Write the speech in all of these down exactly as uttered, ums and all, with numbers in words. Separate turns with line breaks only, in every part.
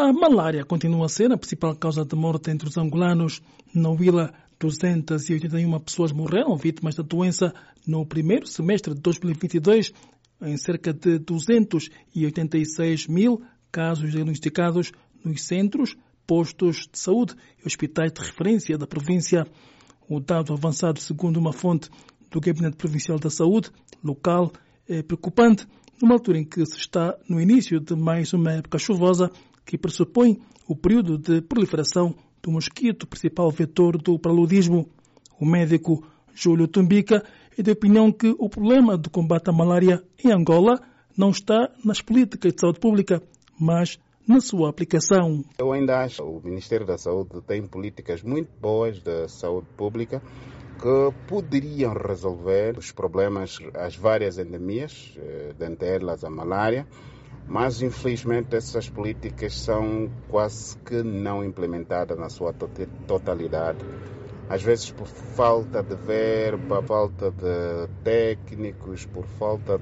A malária continua a ser a principal causa de morte entre os angolanos. Na Huila, duzentas e oitenta e uma pessoas morreram vítimas da doença no primeiro semestre de dois mil e vinte e dois, em cerca de duzentos e oitenta e seis mil casos diagnosticados nos centros, postos de saúde e hospitais de referência da província. O dado avançado, segundo uma fonte do Gabinete Provincial da Saúde local, é preocupante, numa altura em que se está no início de mais uma época chuvosa que pressupõe o período de proliferação do mosquito, principal vetor do paludismo. O médico Júlio Tumbica é de opinião que o problema do combate à malária em Angola não está nas políticas de saúde pública, mas na sua aplicação.
Eu ainda acho que o Ministério da Saúde tem políticas muito boas de saúde pública que poderiam resolver os problemas, as várias endemias, dentre elas a malária, mas infelizmente essas políticas são quase que não implementadas na sua totalidade. Às vezes por falta de verba, falta de técnicos, por falta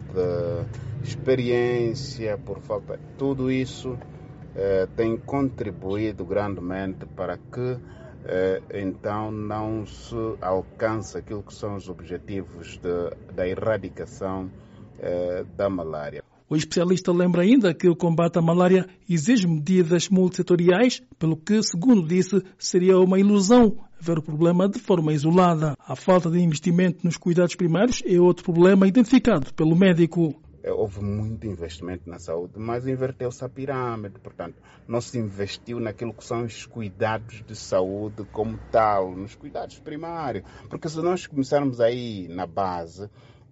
de experiência, por falta de tudo isso eh, tem contribuído grandemente para que eh, então não se alcance aquilo que são os objetivos de, da erradicação eh, da malária.
O especialista lembra ainda que o combate à malária exige medidas multissetoriais, pelo que, segundo disse, seria uma ilusão ver o problema de forma isolada. A falta de investimento nos cuidados primários é outro problema identificado pelo médico.
Houve muito investimento na saúde, mas inverteu-se a pirâmide. Portanto, não se investiu naquilo que são os cuidados de saúde como tal, nos cuidados primários. Porque se nós começarmos aí na base,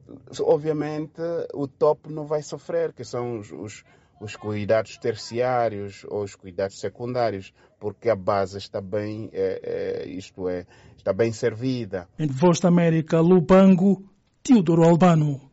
obviamente o topo não vai sofrer, que são os, os, os cuidados terciários ou os cuidados secundários, porque a base está bem, é, é, isto é, está bem servida.
Em Voz da América, Lubango, Teodoro Albano.